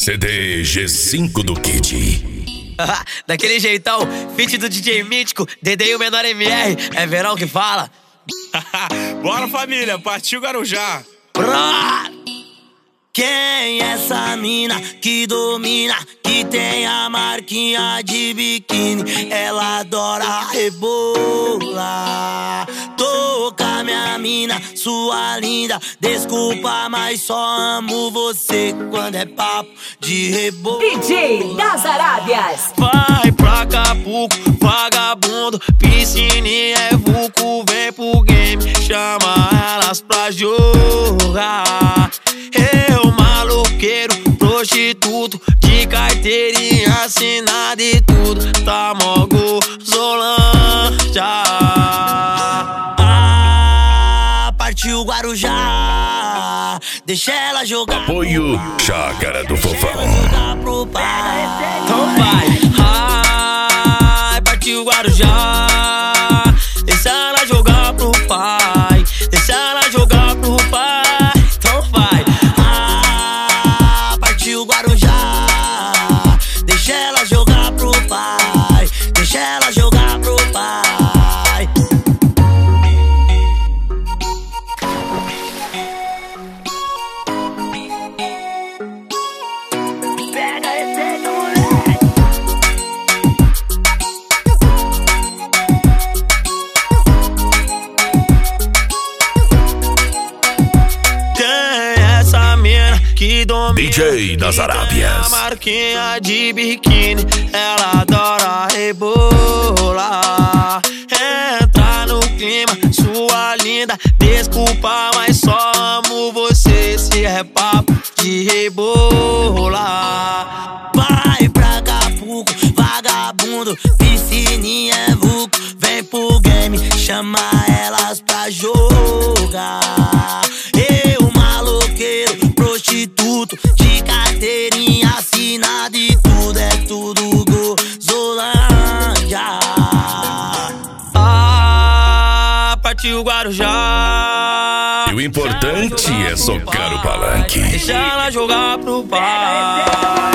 CD G5 do Kid. Daquele jeitão, feat do DJ Mítico, Dedê e o Menor MR, é verão que fala. Bora, família, partiu Guarujá. Quem é essa mina que domina, que tem a marquinha de biquíni? Ela adora rebolar. Toca minha mina, sua linda. Desculpa, mas só amo você quando é papo de rebolar. DJ das Arábias. Vai pra Acapulco, vagabundo, piscininha é vulco. Vem pro game, chama elas pra jogar. Eu, maloqueiro, prostituto, de carteirinha assinada e tudo, tá mó gozolândia. Partiu Guarujá, deixa ela jogar. Apoio Chácara do Fofão. Então vai, partiu Guarujá, deixa ela jogar pro pai, deixa ela jogar pro pai. Então vai, partiu Guarujá, deixa ela jogar pro pai, deixa ela jogar pro pai. Que domina, DJ das Arábias. a marquinha de biquíni, ela adora rebolar. Entra no clima, sua linda. Desculpa, mas só amo você. Se é papo de rebolar. Vai pra Acapulco, vagabundo, piscininha é vulco. Vem pro game, chama elas pra jogar. Eu, maloqueiro, prostituto, de carteirinha assinada e tudo, é tudo gozolândia. Partiu Guarujá, E o importante é socar o palanque. deixa ela jogar pro pai.